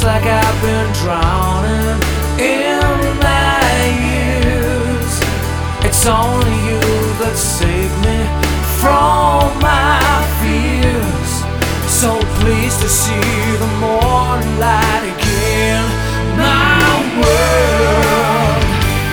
like I've been drowning in my years. It's only you that saved me from my fears. So pleased to see